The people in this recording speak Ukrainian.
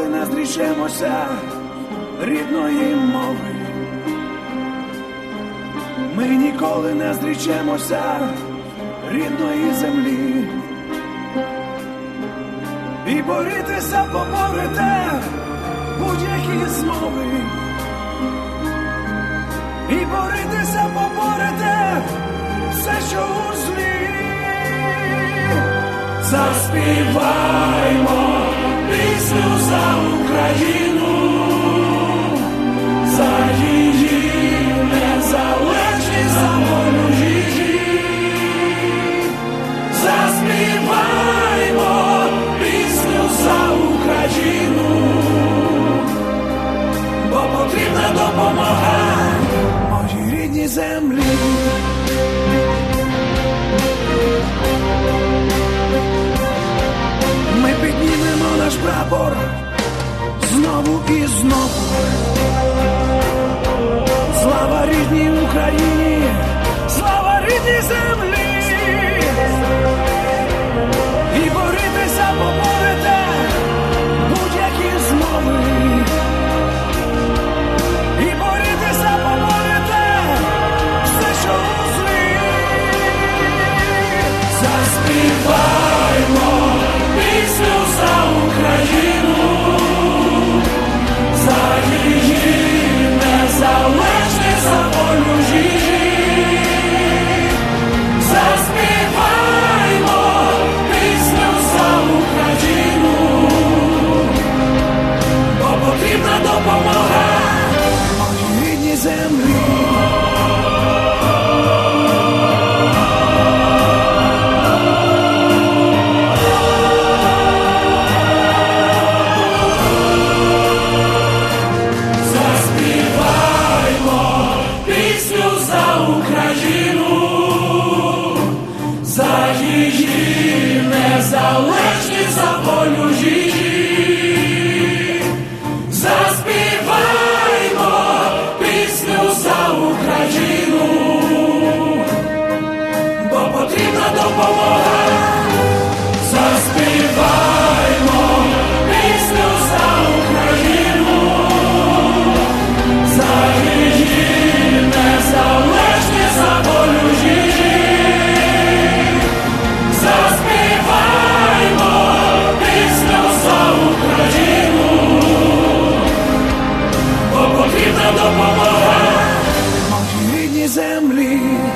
ніколи не зрішемося рідної мови. Ми ніколи не зрічемося рідної землі. І борітися поборете будь-які змови. І борітися поборете все, що у злі. Заспіваймо пісню за Україну, за її незалежність, за волю її. Заспіваймо пісню за Україну, бо потрібна допомога моїй рідній землі. Ми піднімемо наш прапор знову і знову. Слава рідній Україні, слава рідній землі. І борітися поборете будь-які змови. І борітися поборете все, що у злі. Заспіваймо пісню за Україну, за її незалежність, за волю її. Заспіваймо пісню за Україну, бо потрібна допомога моїй рідній землі. За її незалежність, за волю її. Заспіваймо пісню за Україну, бо потрібна допомога. Заспіваймо пісню за Україну, за її незалежність, за волю її. Заспіваймо пісню за Україну, бо потрібна допомога моїй рідній землі.